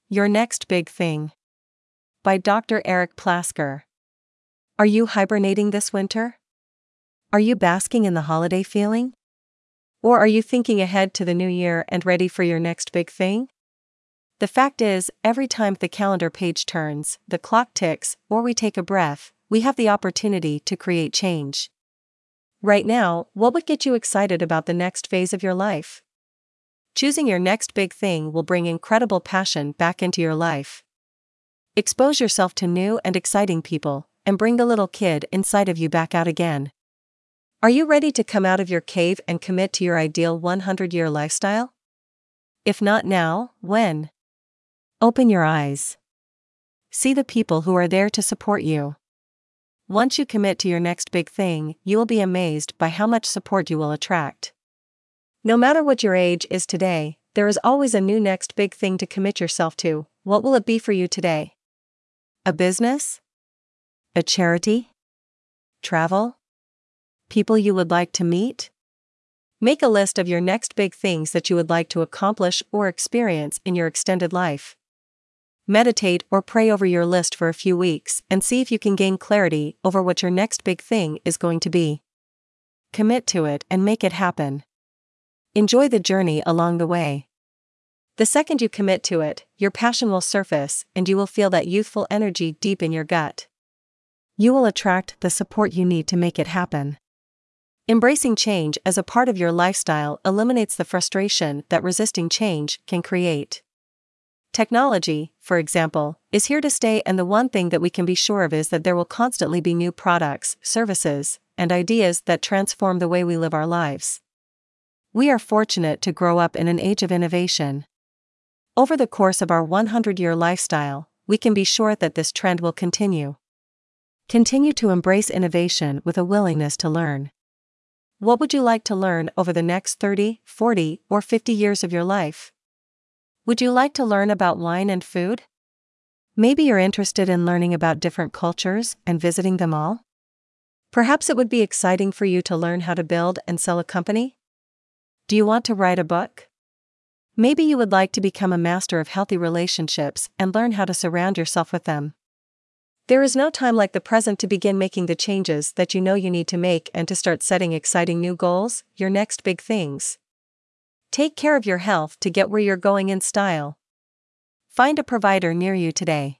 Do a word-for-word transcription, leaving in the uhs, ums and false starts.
Your Next Big Thing. By Doctor Eric Plasker. Are you hibernating this winter? Are you basking in the holiday feeling? Or are you thinking ahead to the new year and ready for your next big thing? The fact is, every time the calendar page turns, the clock ticks, or we take a breath, we have the opportunity to create change. Right now, what would get you excited about the next phase of your life? Choosing your next big thing will bring incredible passion back into your life. Expose yourself to new and exciting people, and bring the little kid inside of you back out again. Are you ready to come out of your cave and commit to your ideal one hundred year lifestyle? If not now, when? Open your eyes. See the people who are there to support you. Once you commit to your next big thing, you will be amazed by how much support you will attract. No matter what your age is today, there is always a new next big thing to commit yourself to. What will it be for you today? A business? A charity? Travel? People you would like to meet? Make a list of your next big things that you would like to accomplish or experience in your extended life. Meditate or pray over your list for a few weeks and see if you can gain clarity over what your next big thing is going to be. Commit to it and make it happen. Enjoy the journey along the way. The second you commit to it, your passion will surface and you will feel that youthful energy deep in your gut. You will attract the support you need to make it happen. Embracing change as a part of your lifestyle eliminates the frustration that resisting change can create. Technology, for example, is here to stay, and the one thing that we can be sure of is that there will constantly be new products, services, and ideas that transform the way we live our lives. We are fortunate to grow up in an age of innovation. Over the course of our one hundred year lifestyle, we can be sure that this trend will continue. Continue to embrace innovation with a willingness to learn. What would you like to learn over the next thirty, forty, or fifty years of your life? Would you like to learn about wine and food? Maybe you're interested in learning about different cultures and visiting them all? Perhaps it would be exciting for you to learn how to build and sell a company? Do you want to write a book? Maybe you would like to become a master of healthy relationships and learn how to surround yourself with them. There is no time like the present to begin making the changes that you know you need to make and to start setting exciting new goals, your next big things. Take care of your health to get where you're going in style. Find a provider near you today.